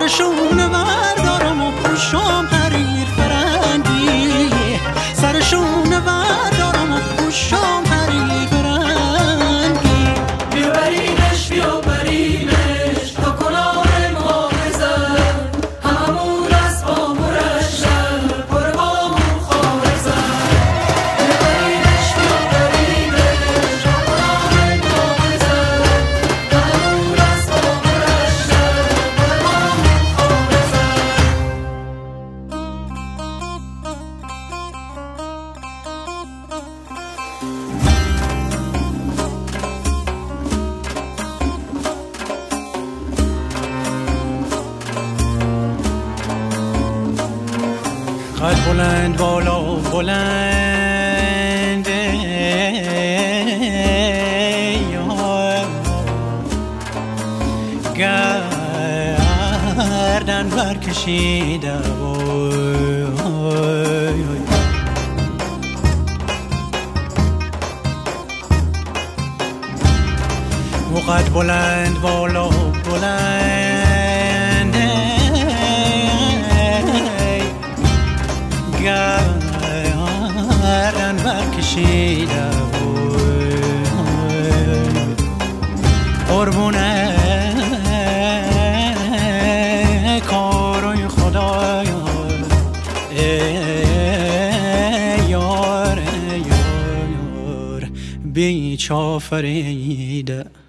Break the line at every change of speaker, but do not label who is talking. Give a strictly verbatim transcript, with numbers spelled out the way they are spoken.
سرشون بردارم و پوشم حریر فرنگی، سرشون بردارم و پوشم حریر فرنگی.
بیاورینش بیاورینش تا کنار ما بزن، هممون از با مرشن پر بامون خاره زن. بیاورینش بیاورینش تا کنار ما بزن، هممون از با مرشن پر بامون خاره
قد بلند بالا بلند گردن برکشیده و قد بلند بالا بلند گردن برکشیده قربونه کارای خدا ای یار ای یار بیچاره